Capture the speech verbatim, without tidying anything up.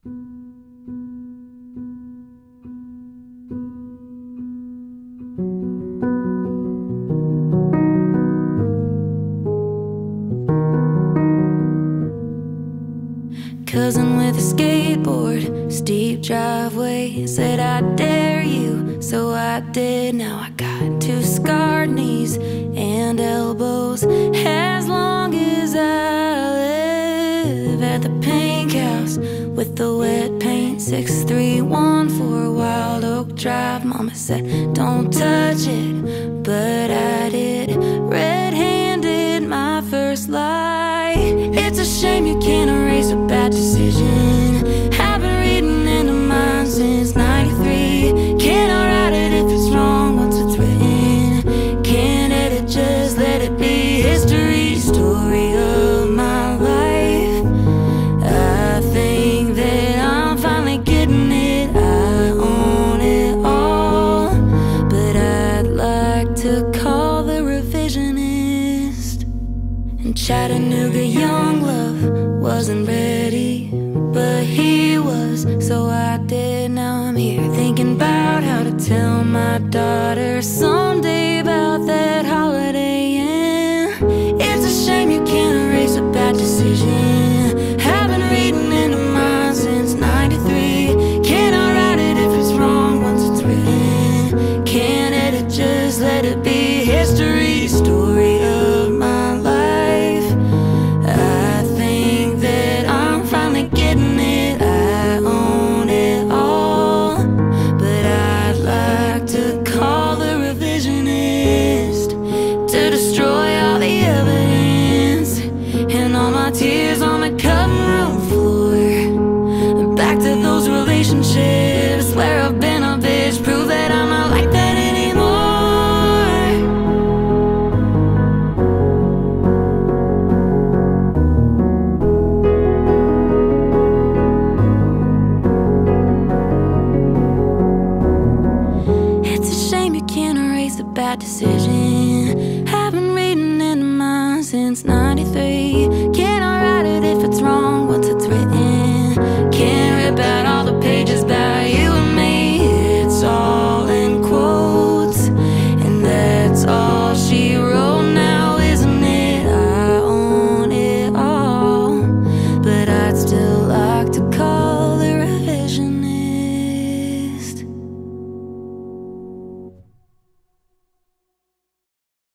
Cousin with a skateboard, steep driveway, said I dare you, so I did. Now I got two scarred knees and elbows, as long as I live. At the paint house with the wet paint, six three one four Wild Oak Drive. Mama said don't touch it, but I did. Red-handed my first lie. It's a shame you can't erase a bad decision. I've been reading into mine since ninety-three. Can't I write it if it's wrong once it's written? Can't edit, just let it be history, story of my life. I think that I'm finally getting it, I own it all. But I'd like to call the revisionist. In Chattanooga, young love wasn't ready, but he was, so I did. Now I'm here thinking about how to tell my daughter someday about that Holiday Inn. It's a shame you can't erase a bad decision. I've been reading into mine since ninety-three. Can't I write it if it's wrong once it's written? Can't edit, just let it be history, story of my life. I think that I'm finally getting it, I own it all. But I'd like to call the revisionist, to destroy all the evidence and all my tears on the cutting room floor. Back to those relationships where I've been a bitch, prove that I'm not like that anymore. It's a shame you can't erase a bad decision. I've been reading into mine since ninety-three. Can't I write it if it's wrong once it's written? Can't rip out all the